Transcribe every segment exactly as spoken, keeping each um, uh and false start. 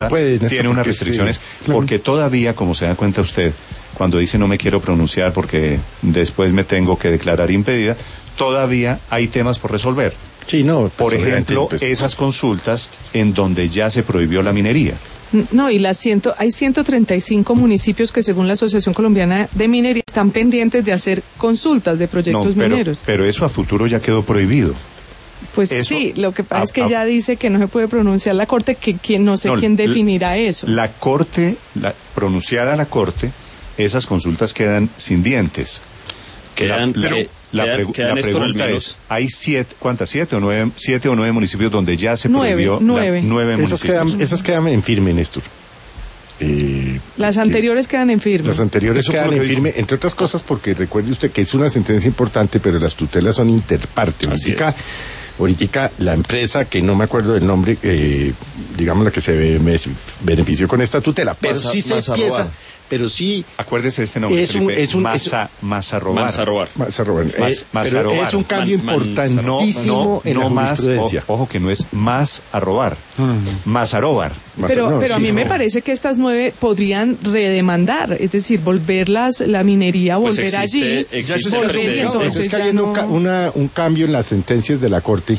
Puede, tiene unas restricciones, sí, porque todavía, como se da cuenta usted, cuando dice no me quiero pronunciar porque después me tengo que declarar impedida, todavía hay temas por resolver. Sí, no. Por pues, ejemplo, pues, esas consultas en donde ya se prohibió la minería. No, y las ciento, hay ciento treinta y cinco municipios que según la Asociación Colombiana de Minería están pendientes de hacer consultas de proyectos no, pero, mineros. Pero eso a futuro ya quedó prohibido. Pues eso, sí, lo que pasa a, es que a, ya dice que no se puede pronunciar la Corte, que, que no sé no, quién definirá eso. La Corte, la, pronunciada la Corte, esas consultas quedan sin dientes. Quedan, la, pero que, la, quedan, pregu quedan la pregunta es, ¿hay siete, cuántas, siete o nueve, siete o nueve municipios donde ya se nueve, prohibió? Nueve. La, nueve esas municipios. Quedan, esas quedan en firme, Néstor. Eh, las anteriores quedan en firme. Las anteriores quedan en firme, entre otras cosas porque recuerde usted que es una sentencia importante, pero las tutelas son interparte. Ahorita, ahorita la empresa, que no me acuerdo del nombre, eh, digamos la que se benefició con esta tutela, pero Masa, sí se empieza... Pero sí... Acuérdese de este nombre, es un, es un, masa, masa robar. Masa robar. Masa robar. Mas, eh, masa pero robar. Es un cambio Man, importantísimo no, no, en no la más, jurisprudencia. Ojo, ojo que no es más a robar, mm. más a robar. Pero, no, pero sí, a mí no. me parece que estas nueve podrían redemandar, es decir, volverlas, la minería, pues volver existe, allí. Existe volver, y entonces es que hay no... un, una, un cambio en las sentencias de la Corte.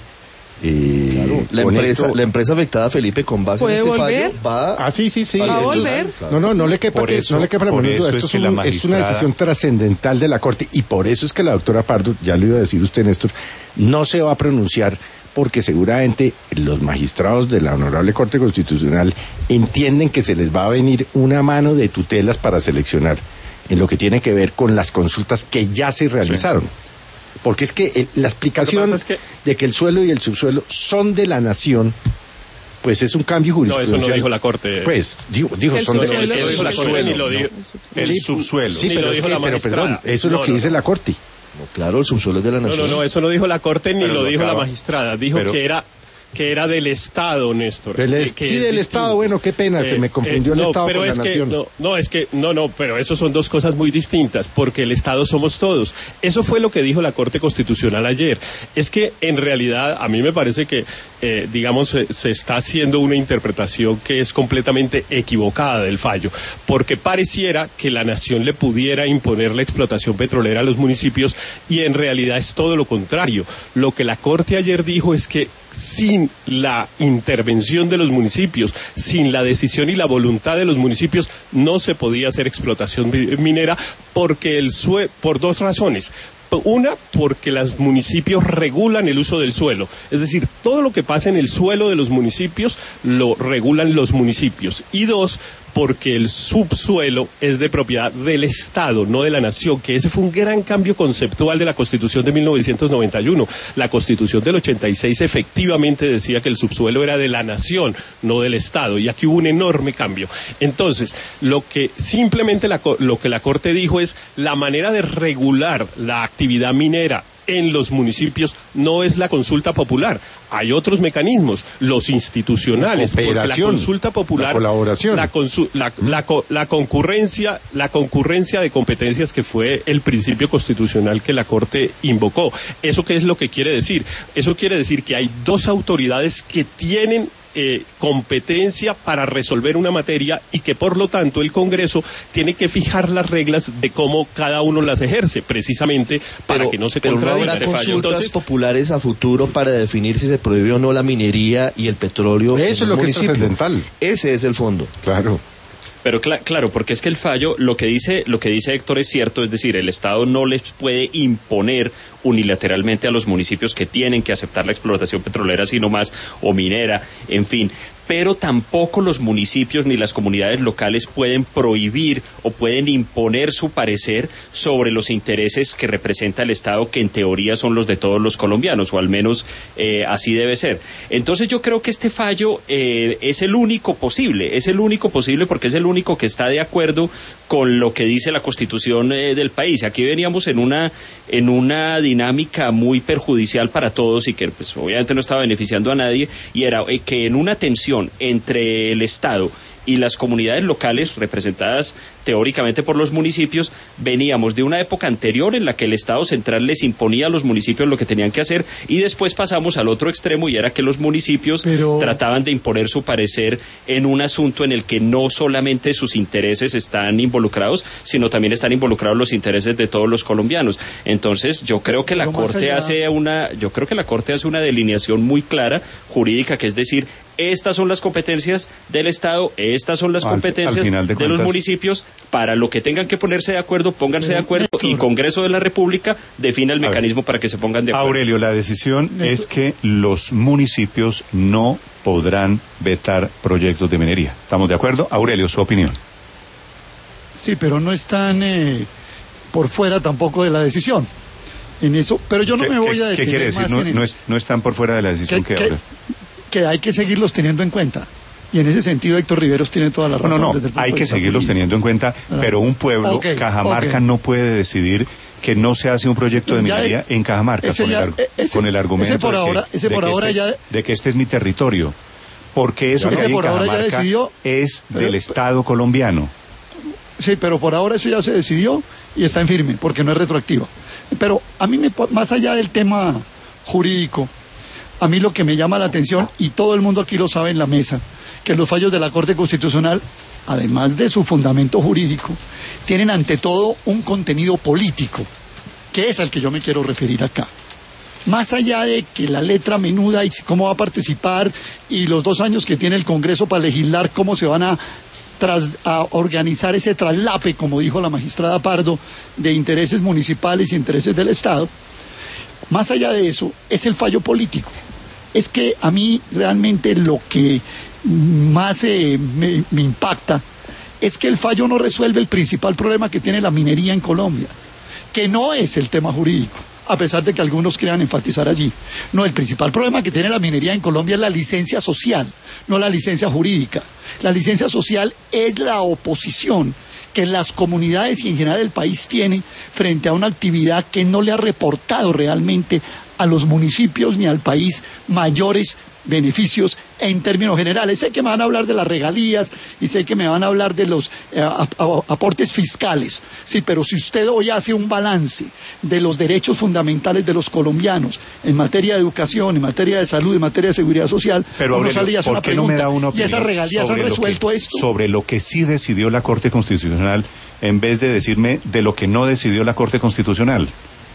Eh, claro, la empresa, esto, la empresa afectada, Felipe, con base en este volver? fallo, va ah, sí, sí, sí, ¿Va a esto, volver? No, no, no le quepa por que, eso, no le quepa por eso esto es, es, que un, la magistrada... es una decisión trascendental de la Corte y por eso es que la doctora Pardo, ya lo iba a decir usted, Néstor, no se va a pronunciar porque seguramente los magistrados de la Honorable Corte Constitucional entienden que se les va a venir una mano de tutelas para seleccionar en lo que tiene que ver con las consultas que ya se realizaron. Sí. Porque es que el, la explicación es que... de que el suelo y el subsuelo son de la nación, pues es un cambio jurisprudencial. No, eso no dijo la Corte. Pues, digo, digo son de el, el, el subsuelo. Ni lo dijo. El sí, subsuelo. Sí, ni pero, lo dijo es que, la pero perdón, eso es no, lo que no, dice no. la Corte. No, claro, el subsuelo es de la nación. No, no, no, eso no dijo la Corte ni pero lo, lo dijo acaba. la magistrada. Dijo pero... que era... que era del Estado, Néstor. Del es, que sí, del Estado, bueno, qué pena, eh, se me confundió eh, el no, Estado pero con es la que, nación. No, no, es que, no, no, pero eso son dos cosas muy distintas, porque el Estado somos todos. Eso fue lo que dijo la Corte Constitucional ayer. Es que, en realidad, a mí me parece que, eh, digamos, se, se está haciendo una interpretación que es completamente equivocada del fallo, porque pareciera que la nación le pudiera imponer la explotación petrolera a los municipios, y en realidad es todo lo contrario. Lo que la Corte ayer dijo es que sin la intervención de los municipios, sin la decisión y la voluntad de los municipios, no se podía hacer explotación minera porque el sue por dos razones. Una, porque los municipios regulan el uso del suelo. Es decir, todo lo que pasa en el suelo de los municipios lo regulan los municipios. Y dos, porque el subsuelo es de propiedad del Estado, no de la nación, que ese fue un gran cambio conceptual de la Constitución de mil novecientos noventa y uno. La Constitución del ochenta y seis efectivamente decía que el subsuelo era de la nación, no del Estado, y aquí hubo un enorme cambio. Entonces, lo que simplemente la, lo que la Corte dijo es la manera de regular la actividad minera en los municipios no es la consulta popular. Hay otros mecanismos, los institucionales, porque la consulta popular, la colaboración, la, consu la, la, la concurrencia, la concurrencia de competencias, que fue el principio constitucional que la Corte invocó. ¿Eso qué es lo que quiere decir? Eso quiere decir que hay dos autoridades que tienen Eh, competencia para resolver una materia y que por lo tanto el Congreso tiene que fijar las reglas de cómo cada uno las ejerce, precisamente para pero, que no se pero contradiga. no habrá consultas Entonces, populares a futuro para definir si se prohíbe o no la minería y el petróleo. Eso es lo que es trascendental. Ese es el fondo. Claro. Pero cl claro, porque es que el fallo, lo que dice, lo que dice Héctor es cierto, es decir, el Estado no les puede imponer unilateralmente a los municipios que tienen que aceptar la explotación petrolera, sino más, o minera, en fin. Pero tampoco los municipios ni las comunidades locales pueden prohibir o pueden imponer su parecer sobre los intereses que representa el Estado, que en teoría son los de todos los colombianos, o al menos eh, así debe ser. Entonces yo creo que este fallo eh, es el único posible, es el único posible porque es el único que está de acuerdo con lo que dice la Constitución eh, del país. Aquí veníamos en una, en una dinámica muy perjudicial para todos y que pues obviamente no estaba beneficiando a nadie, y era eh, que en una tensión entre el Estado y las comunidades locales, representadas teóricamente por los municipios, veníamos de una época anterior en la que el Estado central les imponía a los municipios lo que tenían que hacer, y después pasamos al otro extremo, y era que los municipios Pero... trataban de imponer su parecer en un asunto en el que no solamente sus intereses están involucrados, sino también están involucrados los intereses de todos los colombianos. Entonces, yo creo que la Corte hace una, yo creo que la Corte hace una delineación muy clara, jurídica, que es decir, estas son las competencias del Estado, estas son las al, competencias al de, de cuentas, los municipios, para lo que tengan que ponerse de acuerdo, pónganse de acuerdo, Néstor, y Congreso de la República defina el mecanismo ver, para que se pongan de acuerdo. Aurelio, la decisión Néstor. es que los municipios no podrán vetar proyectos de minería. ¿Estamos de acuerdo? Aurelio, su opinión. Sí, pero no están eh, por fuera tampoco de la decisión. En eso, pero yo no me voy a detener. ¿Qué quiere decir? No, no, es, no están por fuera de la decisión que, que, que que hay que seguirlos teniendo en cuenta. Y en ese sentido, Héctor Riveros tiene toda la razón. No, no, no, hay que seguirlos teniendo en cuenta, pero un pueblo, okay, Cajamarca, okay. no puede decidir que no se hace un proyecto de minería en Cajamarca, con, ya, el, ese, con el argumento ese por ahora, de, que, ese por de, ahora que este, ya, de que este es mi territorio. Porque eso que hay en Cajamarca decidió, es pero, del Estado colombiano. Sí, pero por ahora eso ya se decidió y está en firme, porque no es retroactivo. Pero a mí, me, más allá del tema jurídico, a mí lo que me llama la atención, y todo el mundo aquí lo sabe en la mesa, que los fallos de la Corte Constitucional, además de su fundamento jurídico, tienen ante todo un contenido político, que es al que yo me quiero referir acá. Más allá de que la letra menuda y cómo va a participar, y los dos años que tiene el Congreso para legislar cómo se van a, tras, a organizar ese traslape, como dijo la magistrada Pardo, de intereses municipales y intereses del Estado, más allá de eso, es el fallo político. Es que a mí realmente lo que más eh, me, me impacta es que el fallo no resuelve el principal problema que tiene la minería en Colombia, que no es el tema jurídico, a pesar de que algunos quieran enfatizar allí. No, el principal problema que tiene la minería en Colombia es la licencia social, no la licencia jurídica. La licencia social es la oposición que las comunidades y en general el país tiene frente a una actividad que no le ha reportado realmente a los municipios ni al país mayores beneficios en términos generales. Sé que me van a hablar de las regalías y sé que me van a hablar de los eh, aportes fiscales, sí, pero si usted hoy hace un balance de los derechos fundamentales de los colombianos en materia de educación, en materia de salud, en materia de seguridad social, pero uno Aurelio, salía a hacer una ¿por qué no me da una opinión y esas regalías han resuelto que, esto? Sobre lo que sí decidió la Corte Constitucional, en vez de decirme de lo que no decidió la Corte Constitucional.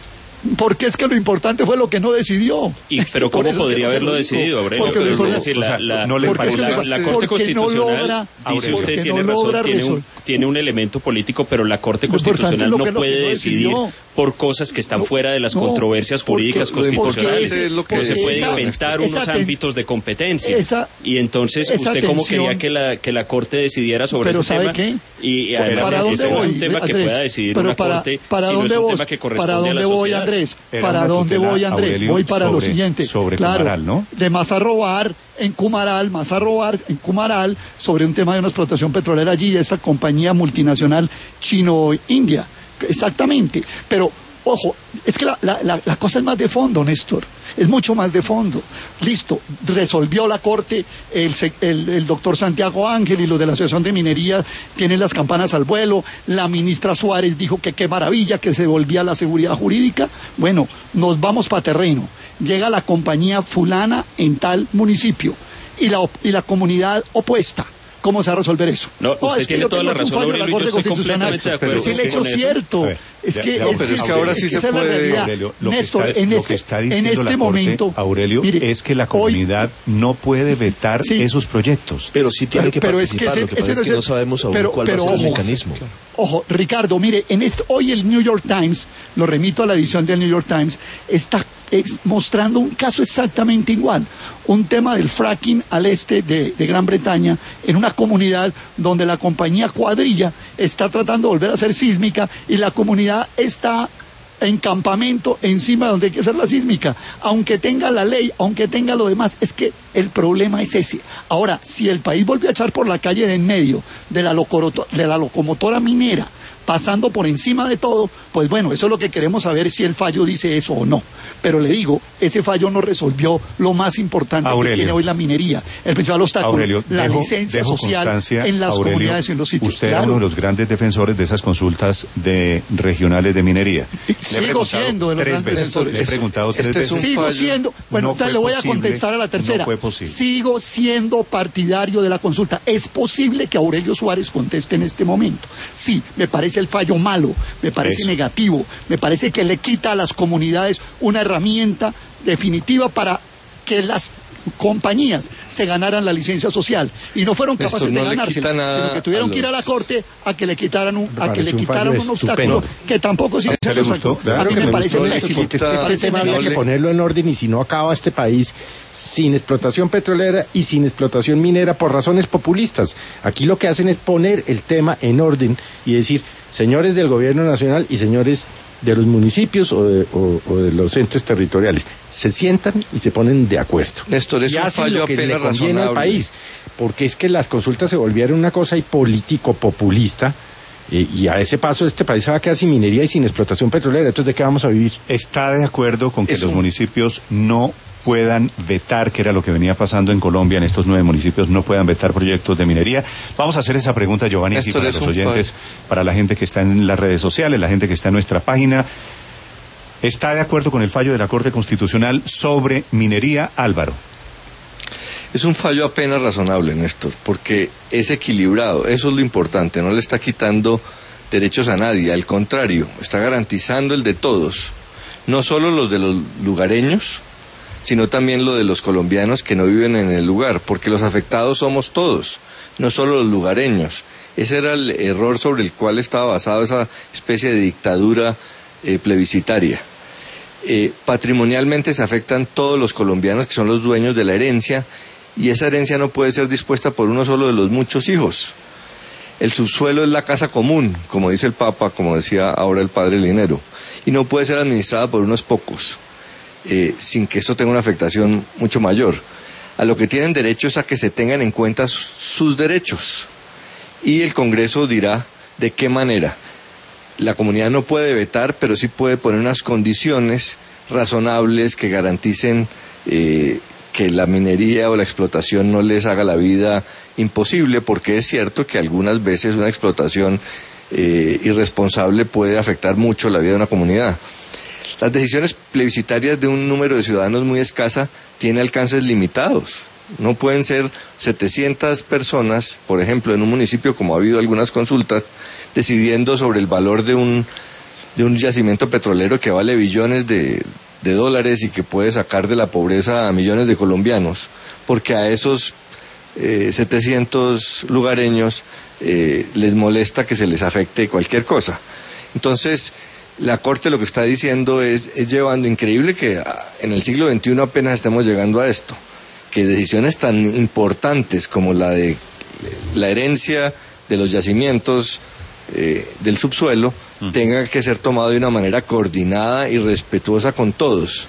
Porque es que lo importante fue lo que no decidió. Y, pero ¿cómo podría no haberlo decidido, Aurelio? Porque lo es decir, la, la, no le parece, la, la Corte Constitucional, no logra, dice usted, no tiene razón, tiene un, tiene un elemento político, pero la Corte Constitucional no puede no decidir decidió. por cosas que están no, fuera de las no, controversias jurídicas porque, constitucionales. Porque, lo que no se puede esa, inventar esa, unos esa, ámbitos de competencia. Esa, y entonces, ¿usted cómo quería que la, que la Corte decidiera sobre ese tema? ¿Qué? Y además, ese no es un tema que pueda decidir una Corte, sino es un tema que corresponde a la sociedad. Andrés, ¿para dónde voy, Andrés? Aurelio, voy para sobre, lo siguiente. Sobre claro, Cumaral, ¿no? De más a robar en Cumaral, más a robar en Cumaral, sobre un tema de una explotación petrolera allí, de esta compañía multinacional chino-india. Exactamente. Pero, ojo, es que la, la, la, la cosa es más de fondo, Néstor. Es mucho más de fondo. Listo, resolvió la Corte, el, el, el doctor Santiago Ángel y los de la Asociación de Minería tienen las campanas al vuelo. La ministra Suárez dijo que qué maravilla, que se devolvía la seguridad jurídica. Bueno, nos vamos para terreno. Llega la compañía fulana en tal municipio y la, y la comunidad opuesta. ¿Cómo se va a resolver eso? No, usted oh, es tiene toda la razón, Aurelio, yo estoy completamente de acuerdo. Es el hecho cierto. Es que, no, es, es que ahora sí se puede. Aurelio, lo Néstor, que está, en lo este, que está diciendo en este la Corte, momento, Aurelio, mire, es que la comunidad hoy, no puede vetar sí, esos proyectos. Pero sí tiene que pero participar, es que, lo que pasa es que no sabemos aún pero, cuál pero, va a ser ojo, el mecanismo. Claro. Ojo, Ricardo, mire, en este, hoy el New York Times, lo remito a la edición del New York Times, está ex, mostrando un caso exactamente igual, un tema del fracking al este de, de Gran Bretaña, en una comunidad donde la compañía Cuadrilla está tratando de volver a ser sísmica y la comunidad está en campamento encima donde hay que hacer la sísmica, aunque tenga la ley, aunque tenga lo demás. Es que el problema es ese. Ahora, si el país vuelve a echar por la calle de en medio de la, locoroto, de la locomotora minera pasando por encima de todo, pues bueno, eso es lo que queremos saber, si el fallo dice eso o no. Pero le digo, ese fallo no resolvió lo más importante Aurelio, que tiene hoy la minería, el principal obstáculo, Aurelio, la dejo, licencia dejo social en las Aurelio, comunidades y en los sitios. Usted claro. era uno de los grandes defensores de esas consultas de regionales de minería. Sigo siendo de los grandes defensores. Le he preguntado tres este veces. Sigo siendo, bueno, no le voy posible, a contestar a la tercera. No fue posible. Sigo siendo partidario de la consulta. Es posible que Aurelio Suárez conteste en este momento. Sí, me parece el fallo malo, me parece Eso. negativo, me parece que le quita a las comunidades una herramienta definitiva para que las compañías se ganaran la licencia social y no fueron capaces Esto no de ganársela, sino que tuvieron los... que ir a la corte a que le quitaran un, a que le quitaran un obstáculo que tampoco sirve. ¿A, claro a mí me, me parece pésimo. Porque este tema había que ponerlo en orden y si no acaba este país sin explotación petrolera y sin explotación minera por razones populistas. Aquí lo que hacen es poner el tema en orden y decir, señores del gobierno nacional y señores de los municipios o de, o, o de los entes territoriales, se sientan y se ponen de acuerdo. Néstor, es y un hacen fallo lo que apenas le conviene razonable. al país, porque es que las consultas se volvieron una cosa y político-populista, eh, y a ese paso este país se va a quedar sin minería y sin explotación petrolera. Entonces, ¿de qué vamos a vivir? ¿Está de acuerdo con que Eso. los municipios no puedan vetar, que era lo que venía pasando en Colombia, en estos nueve municipios, no puedan vetar proyectos de minería? Vamos a hacer esa pregunta, Giovanni, aquí para los oyentes, para la gente que está en las redes sociales, la gente que está en nuestra página. ¿Está de acuerdo con el fallo de la Corte Constitucional sobre minería, Álvaro? Es un fallo apenas razonable, Néstor, porque es equilibrado, eso es lo importante, no le está quitando derechos a nadie, al contrario, está garantizando el de todos, no solo los de los lugareños, sino también lo de los colombianos que no viven en el lugar, porque los afectados somos todos, no solo los lugareños. Ese era el error sobre el cual estaba basado esa especie de dictadura eh, plebiscitaria. Eh, patrimonialmente se afectan todos los colombianos que son los dueños de la herencia, y esa herencia no puede ser dispuesta por uno solo de los muchos hijos. El subsuelo es la casa común, como dice el Papa, como decía ahora el padre Linero, y no puede ser administrada por unos pocos, eh, sin que eso tenga una afectación mucho mayor. A lo que tienen derecho es a que se tengan en cuenta sus derechos, y el Congreso dirá de qué manera. La comunidad no puede vetar, pero sí puede poner unas condiciones razonables que garanticen eh, que la minería o la explotación no les haga la vida imposible, porque es cierto que algunas veces una explotación eh, irresponsable puede afectar mucho la vida de una comunidad. Las decisiones plebiscitarias de un número de ciudadanos muy escasa tienen alcances limitados. No pueden ser setecientas personas, por ejemplo, en un municipio, como ha habido algunas consultas, decidiendo sobre el valor de un, de un yacimiento petrolero que vale billones de, de dólares y que puede sacar de la pobreza a millones de colombianos, porque a esos eh, setecientos lugareños eh, les molesta que se les afecte cualquier cosa. Entonces, la Corte lo que está diciendo es, es llevando, increíble que en el siglo veintiuno apenas estemos llegando a esto, que decisiones tan importantes como la de la herencia de los yacimientos eh, del subsuelo uh-huh. tenga que ser tomado de una manera coordinada y respetuosa con todos.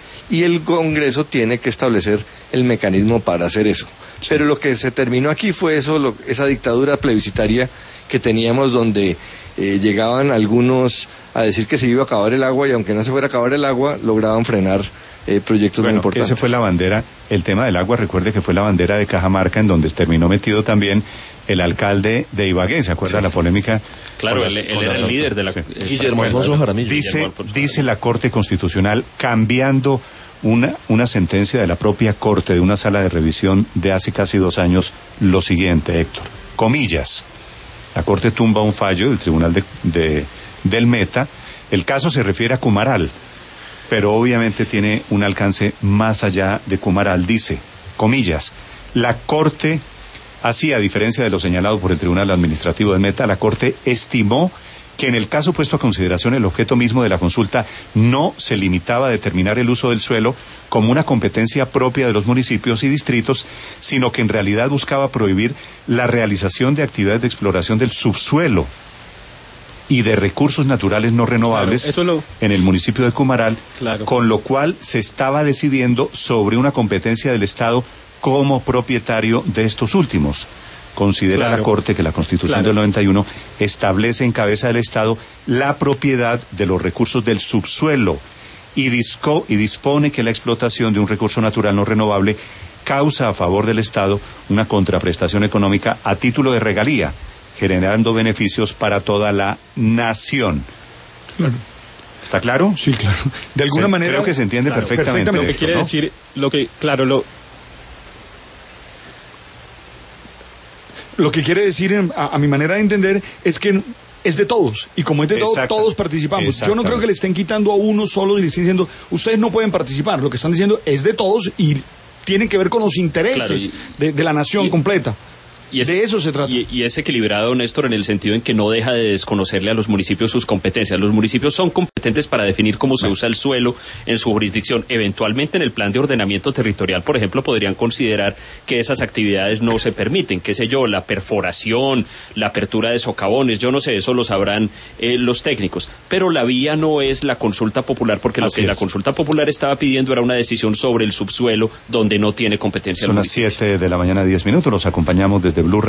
Y el Congreso tiene que establecer el mecanismo para hacer eso. Sí. Pero lo que se terminó aquí fue eso, lo, esa dictadura plebiscitaria que teníamos donde eh, llegaban algunos a decir que se iba a acabar el agua y aunque no se fuera a acabar el agua, lograban frenar Eh, proyectos bueno, muy importantes. Ese fue la bandera, el tema del agua, recuerde que fue la bandera de Cajamarca, en donde terminó metido también el alcalde de Ibagué, ¿se acuerda sí. la polémica? Claro, él era el líder de la... Sí. Eh, Guillermo Alfonso Jaramillo. Dice, dice la Corte Constitucional, cambiando una, una sentencia de la propia Corte, de una sala de revisión de hace casi dos años, lo siguiente, Héctor, comillas, la Corte tumba un fallo del Tribunal de, de, del Meta, el caso se refiere a Cumaral, pero obviamente tiene un alcance más allá de Cumaral. Dice, comillas, la Corte, así a diferencia de lo señalado por el Tribunal Administrativo de Meta, la Corte estimó que en el caso puesto a consideración el objeto mismo de la consulta no se limitaba a determinar el uso del suelo como una competencia propia de los municipios y distritos, sino que en realidad buscaba prohibir la realización de actividades de exploración del subsuelo y de recursos naturales no renovables claro, eso lo... en el municipio de Cumaral, claro. con lo cual se estaba decidiendo sobre una competencia del Estado como propietario de estos últimos. Considera claro, la Corte que la Constitución claro. del noventa y uno establece en cabeza del Estado la propiedad de los recursos del subsuelo y, disco, y dispone que la explotación de un recurso natural no renovable causa a favor del Estado una contraprestación económica a título de regalía, generando beneficios para toda la nación. Claro. ¿Está claro? Sí, claro. De alguna se, manera... Creo que se entiende claro, perfectamente. perfectamente. Lo que quiere ¿no? decir, lo que, claro, lo... Lo que quiere decir, a, a mi manera de entender, es que es de todos. Y como es de todos, todos participamos. Yo no creo que le estén quitando a uno solo y le estén diciendo, ustedes no pueden participar. Lo que están diciendo es de todos y tienen que ver con los intereses claro, y, de, de la nación y, completa. Y es, de eso se trata. Y, y es equilibrado, Néstor, en el sentido en que no deja de desconocerle a los municipios sus competencias. Los municipios son competentes para definir cómo se usa el suelo en su jurisdicción. Eventualmente, en el plan de ordenamiento territorial, por ejemplo, podrían considerar que esas actividades no se permiten. Qué sé yo, la perforación, la apertura de socavones, yo no sé, eso lo sabrán eh, los técnicos. Pero la vía no es la consulta popular, porque Así lo que es. la consulta popular estaba pidiendo era una decisión sobre el subsuelo donde no tiene competencia. Son las siete de la mañana, diez minutos. Los acompañamos desde Blue Radio.